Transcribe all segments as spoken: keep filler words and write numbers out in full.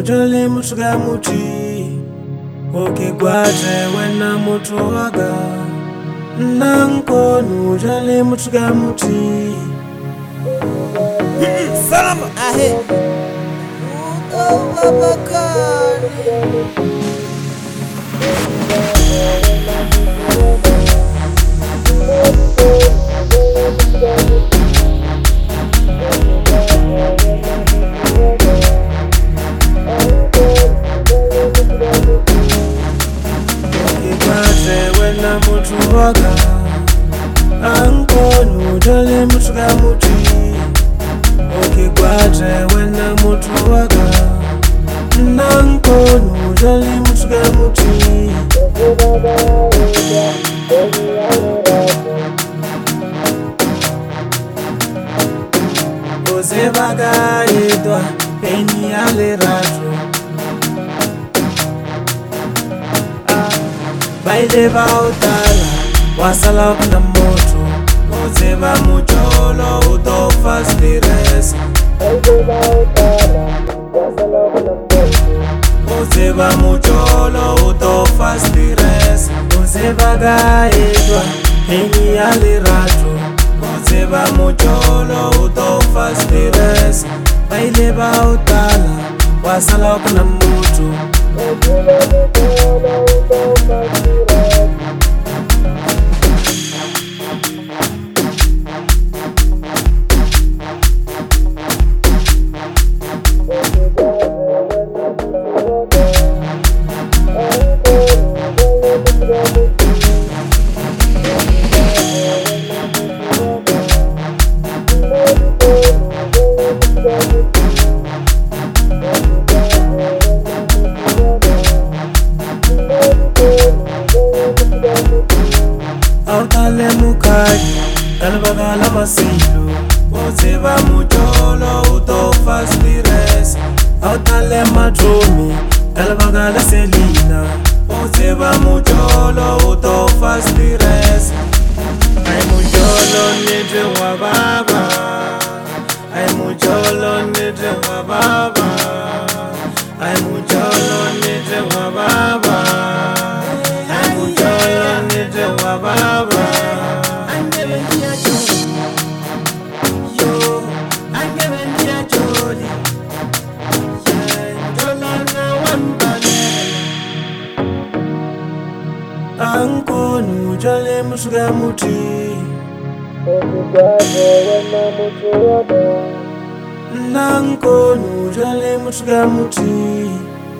jole mutuga muti oke gwaje wena mutu waga nankonu jole mutuga muti Salama ahe Babakari wena mutu waga ankonu jole mutuga muti oke gwaje wena mutu waga nankonu jole mutuga muti Oze baga edwa peni ale rajo Baile ba utala wasala kuna moto Oze ba mujolo utofa stress Baile ba utala wasala kuna moto Oze ba mujolo utofa stress Oze baga edwa peni ale rajo Oze ba mujolo utofa stress Baile ba utala wasala kuna moto Oze ba mujolo utofa stress Autale mukaji, kalbagala masilo Oze ba mujolo utofa stress Autale madromi, kalbagala selina Oze ba mujolo utofa stress Ay mujolo nidre wa baba Ay mujolo nidre wa baba Ay mujolo nidre wa baba Ay mujolo nidre wa baba Yo, angebe niya joli Jolana wambale Ankonu jole mutuga muti Okugwaje wena mutu waga Nankonu jole mutuga muti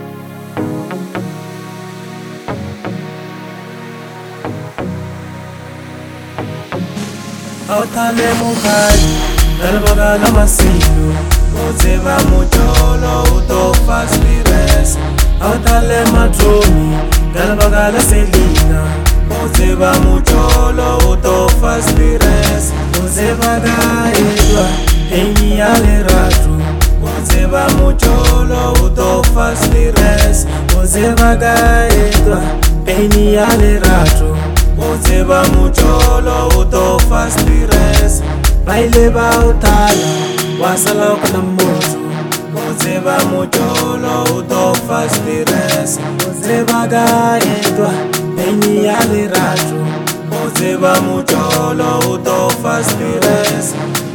Autale mukaji, kalbagala masilo Oze ba mujolo utofa stress Autale madromi, kalbagala selina Oze ba mujolo utofa stress Oze baga edwa, eni ale rajo Oze ba mujolo utofa stress Oze baga edwa, eni ale rajo Oze ba mujolo utofa stress Baile ba utala wasala kuna moto Oze ba mujolo utofa stress Oze baga edwa peni ale rajo Oze ba mujolo utofa stress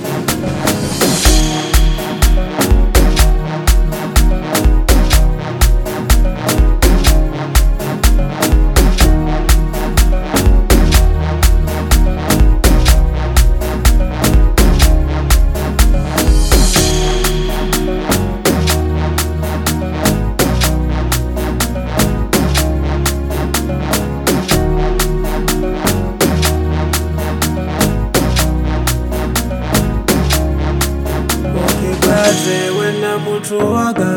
wena mutu waga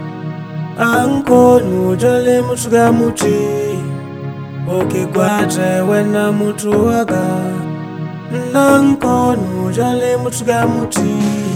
Ankonu jole mutuga muti Oke gwaje wena mutu waga Nankonu jole mutuga muti